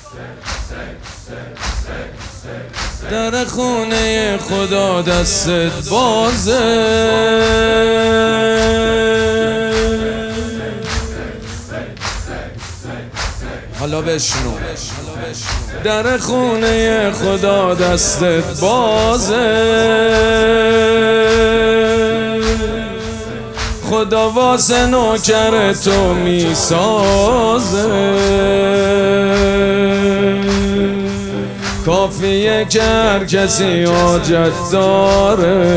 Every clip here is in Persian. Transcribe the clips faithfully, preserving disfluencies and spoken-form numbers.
در خونه خدا دستت بازه، حالا بشنو. در خونه خدا دستت بازه، خدا واسه نوکر تو میسازه. کافیه که هر کسی حاجت داره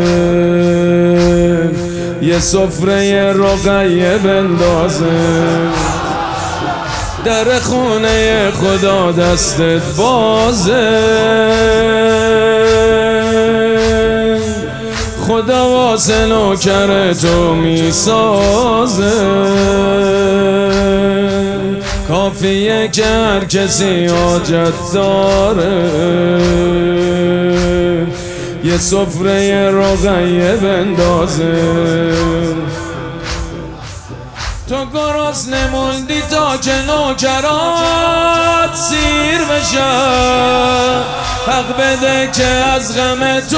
یه سفره رقیه بندازه. در خونه خدا دستت بازه، خدا واسه نوکر تو میسازه. کافیه که هر کسی حاجت داره یه سفره رقیه بندازه. تو گرسنه موندی تا که نوکرات سیر بشن، حق بده که از غم تو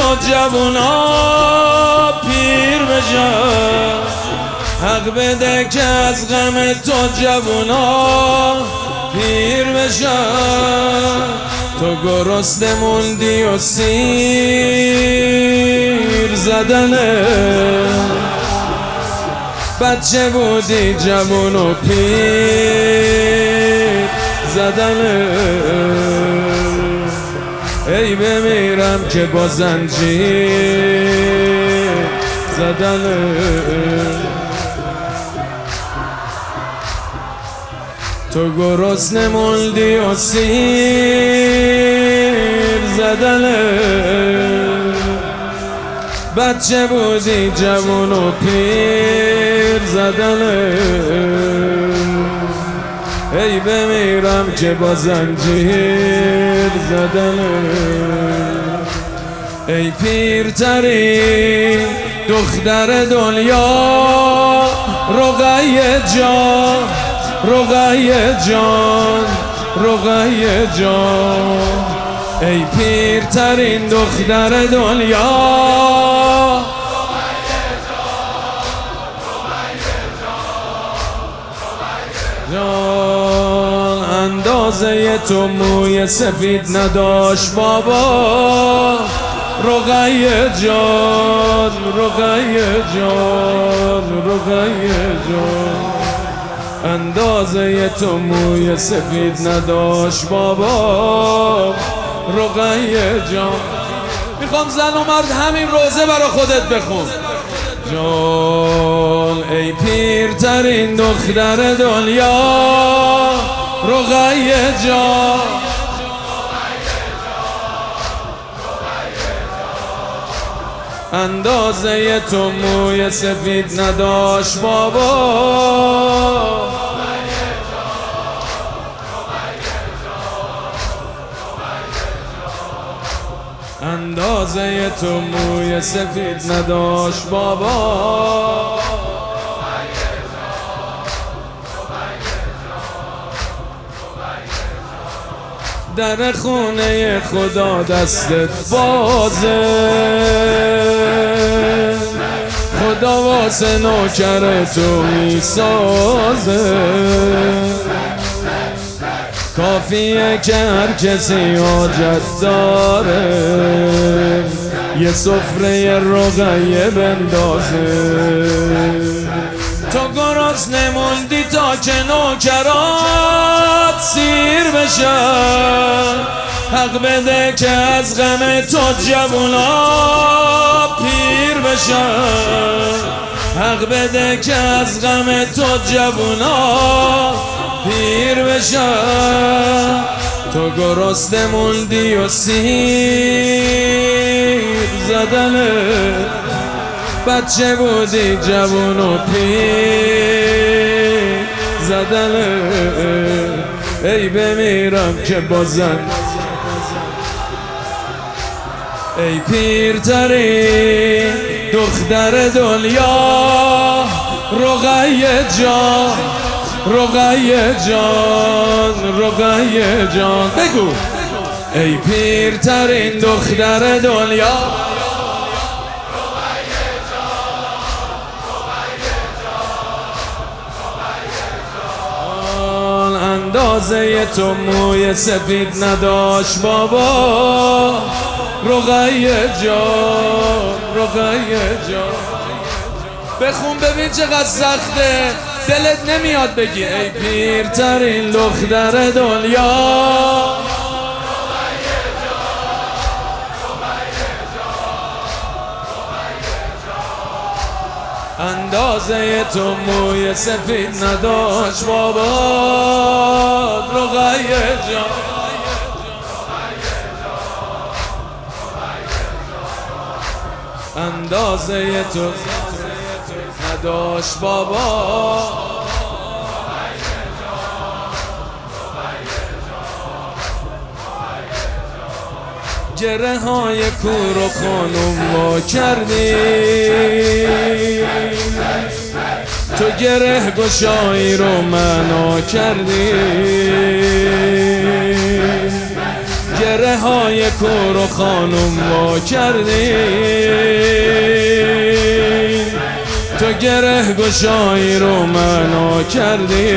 جوونا پیر بشن. حق بده که از غم تو جوونا پیر بشن. تو گرسنه موندی و سیر زدنه، بچه بودی جوون و پیر زدنه. ای بمیرم که با زنجیر زدنه. تو گرسنه موندی و سیر زدنه، بچه بودی جوون و پیر زدنه. ای بمیرم که با زنجیر زدنه. ای پیرترین دختر دنیا رقیه جان، رقیه جان، رقیه جان. ای پیرترین دختر دنیا جان. اندازه تو موی سفید نداشت بابا، رقیه جان، رقیه جان، رقیه جان. اندازه تو موی سفید نداشت بابا، رقیه جان. میخوام زن و مرد همین روزه برا خودت بخون. جان ای پیرترین دختر دنیا رقیه جان. اندازه تو موی سفید نداشت بابا، اندازه تو موی سفید نداشت بابا. در خونه خدا دستت بازه، خدا واسه نوکر تو میسازه. کافیه که هر کسی حاجت داره یه سفره رقیه بندازه. تو گرسنه موندی تا که نوکرات سیر بشن، حق بده که از غم تو جوونا پیر بشن. حق بده که از غم تو جوونا پیر بشن. تو گرسنه موندی و سیر زدنه، بچه بودی جوون و پیر زدنه. ای بمیرم که بازن، ای پیرترین دختر دنیا رقیه جان، رقیه جان رقیه جان بگو ای پیرترین دختر دنیا اندازه تو موی سفید نداشت بابا رقیه جان رقیه جان بخون ببین چقدر سخته دلت نمیاد بگی ای پیرترین دختر دنیا اندازه تو موی سفید نداشت بابا رقیه جان اندازه تو نداشت بابا گره های کور و خانوم ما کردی تو گره گشایی رو منا کردی گره های کور و خانوم ما کردی تو گره گشایی رو منا کردی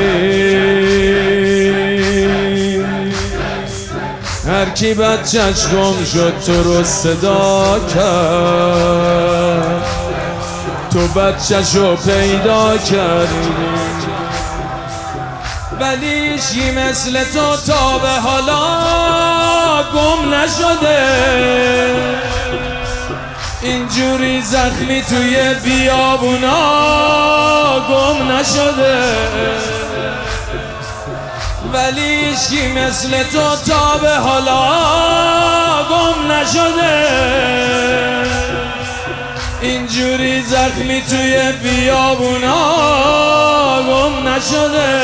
هر کی بچه‌ش گم شد تو رو صدا کرد تو بچه‌ش رو پیدا کردی ولی هیچکی مثل تو تا به حالا گم نشده اینجوری زخمی توی بیابونا گم نشده ولی هیچکی مثل تو تا به حالا گم نشده اینجوری زخمی توی بیابونا گم نشده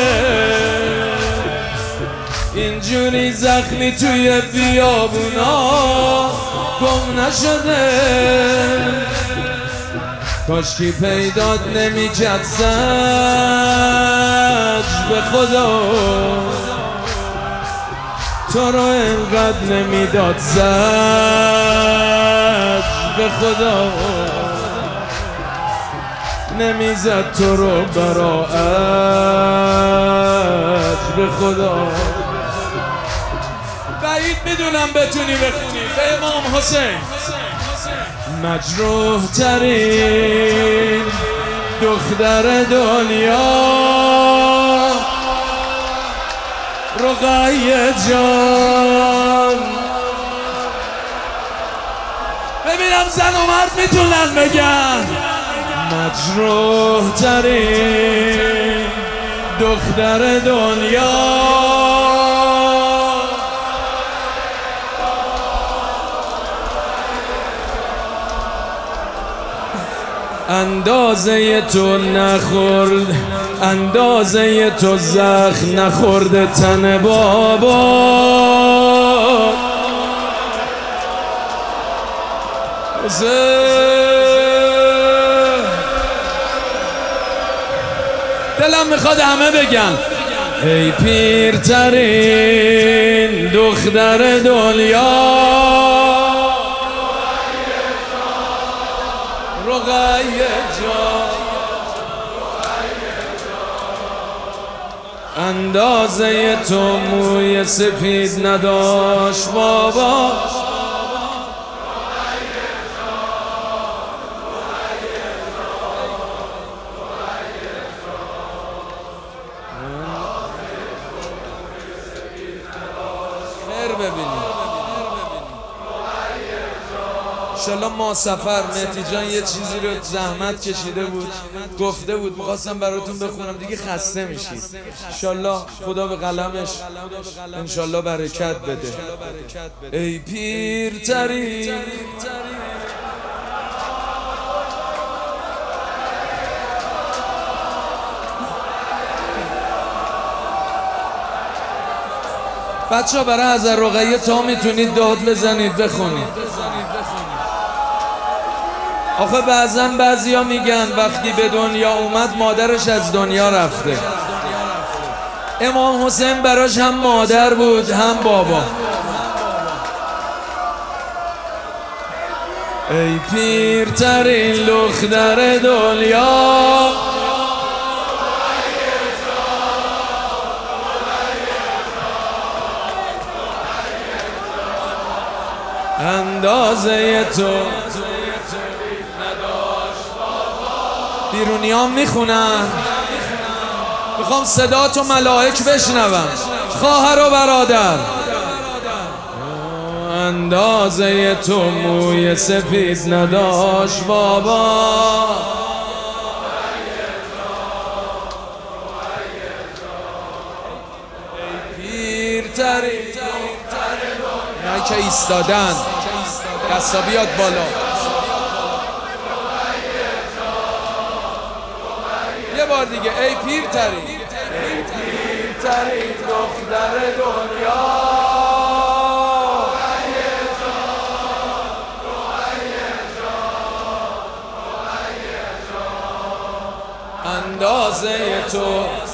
اینجوری زخمی توی بیابونا گم نشده کاشکی پیدات نمیکرد زج به خدا تو رو انقدر نمیداد زج به خدا نمیزد تو رو براعت به خدا بعید میدونم بتونی بخونی به امام حسین مجروح ترین دختر دنیا رقیه جان ببینم زن و مرد میتونن بگن مجروح ترین دختر دنیا اندازه تو نخورد اندازه تو زخم نخورده تن بابا دلم میخواد همه بگن ای پیرترین دختر دنیا رقیه جان اندازه تو موی سفید نداشت بابا خیر ببینید انشالله ما سفر مهدی جان یه چیزی رو زحمت کشیده بود گفته بود میخواستم براتون بخونم دیگه خسته میشید انشالله خدا به قلمش انشالله برکت بده ای پیرترین بچه ها برای حضرت رقیه تا میتونید داد بزنید بخونید آخه بعضن بعضی ها میگن وقتی به دنیا اومد مادرش از دنیا رفته امام حسین براش هم مادر بود هم بابا. ای پیرترین دختر دنیا، اندازه تو بیرونیام میخونن، میخوام صدا تو ملائک بشنوم. خواهر و برادر، اندازه تو موی سفید نداشت بابا. پیرترین اینایی که ایستادن دستا بیاد بالا. یه بار دیگه ای پیرترین، ای پیرترین دختر دنیا، اندازه تو